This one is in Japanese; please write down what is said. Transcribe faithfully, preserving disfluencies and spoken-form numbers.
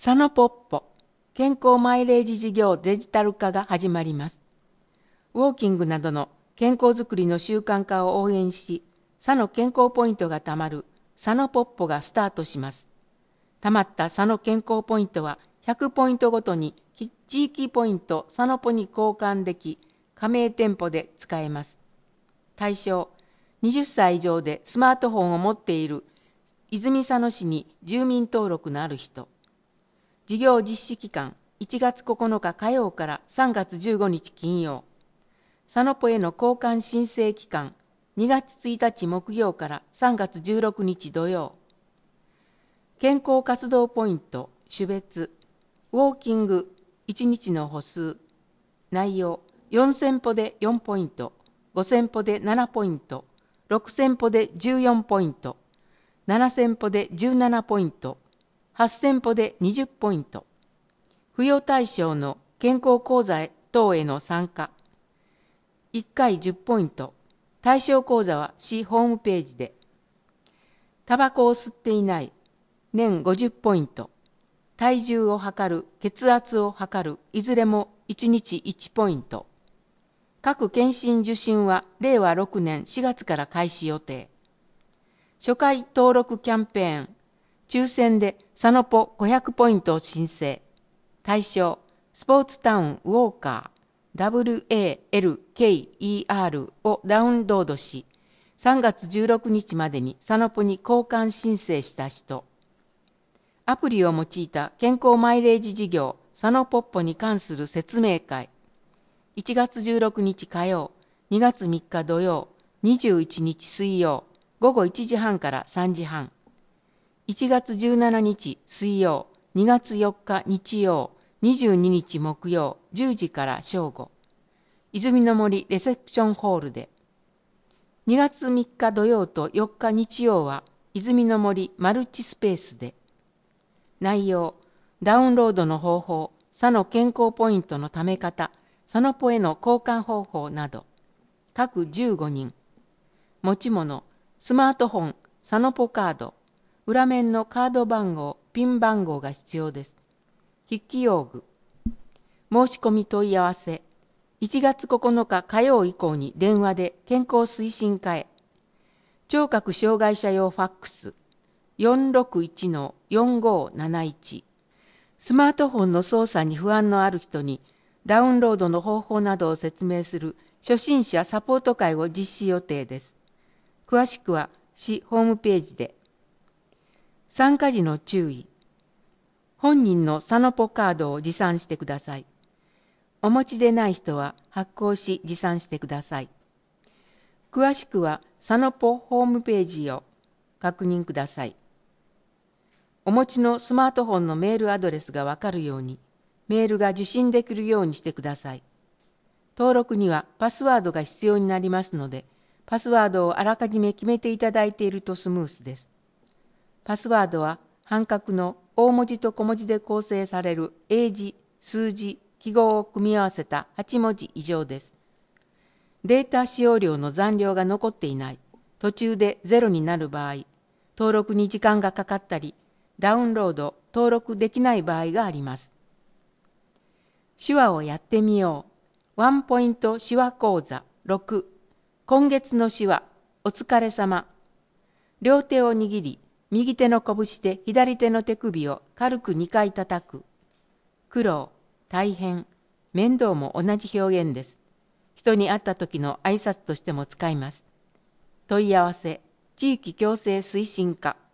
サノポッポ健康マイレージ事業デジタル化が始まります。ウォーキングなどの健康づくりの習慣化を応援し、サの健康ポイントがたまるサノポッポがスタートします。たまったサの健康ポイントはひゃくポイントごとに地域ポイントサノポに交換でき、加盟店舗で使えます。対象、はたち以上でスマートフォンを持っている泉佐野市に住民登録のある人。事業実施期間いちがつここのか火曜からさんがつじゅうごにち金曜。サノポへの交換申請期間にがつついたち木曜からさんがつじゅうろくにち土曜。健康活動ポイント種別ウォーキングいちにちの歩数内容よんせんぽでよんポイント、ごせんぽでななポイント、ろくせんぽでじゅうよんポイント、ななせんぽでじゅうななポイント、はっせんぽでにじゅっポイント。付与対象の健康講座等への参加いっかいじゅっポイント。対象講座は市ホームページで。タバコを吸っていない年ごじゅっポイント。体重を測る、血圧を測る、いずれもいちにちいちポイント。各検診受診はれいわろくねんしがつから開始予定。初回登録キャンペーン。抽選でサノポごひゃくポイントを申請。対象、スポーツタウンウォーカー ダブリューエーエルケーイーアール をダウンロードし、さんがつじゅうろくにちまでにサノポに交換申請した人。アプリを用いた健康マイレージ事業サノポッポに関する説明会。いちがつじゅうろくにち火曜、にがつみっか土曜、にじゅういちにち水曜、ごごいちじはんからさんじはん。いちがつじゅうしちにち水曜、にがつよっか日曜、にじゅうににち木曜、じゅうじから正午。泉の森レセプションホールで。にがつみっか土曜とよっか日曜は泉の森マルチスペースで。内容、ダウンロードの方法、サの健康ポイントのため方、サノポへの交換方法など。各じゅうごにん。持ち物、スマートフォン、サノポカード。裏面のカード番号、ピン番号が必要です。筆記用具。申し込み問い合わせ。いちがつここのか火曜以降に電話で健康推進課へ。聴覚障害者用ファックス。よんろくいちのよんごなないち。スマートフォンの操作に不安のある人にダウンロードの方法などを説明する初心者サポート会を実施予定です。詳しくは市ホームページで。参加時の注意。本人のサノポカードを持参してください。お持ちでない人は発行し持参してください。詳しくはサノポホームページを確認ください。お持ちのスマートフォンのメールアドレスがわかるように、メールが受信できるようにしてください。登録にはパスワードが必要になりますので、パスワードをあらかじめ決めていただいているとスムースです。パスワードは半角の大文字と小文字で構成される英字、数字、記号を組み合わせたはちもじ以上です。データ使用量の残量が残っていない、途中でゼロになる場合、登録に時間がかかったり、ダウンロード、登録できない場合があります。手話をやってみよう。ワンポイント手話講座ろく。今月の手話、お疲れ様。両手を握り、右手の拳で左手の手首を軽くにかい叩く。苦労、大変、面倒も同じ表現です。人に会った時の挨拶としても使います。問い合わせ、地域共生推進課。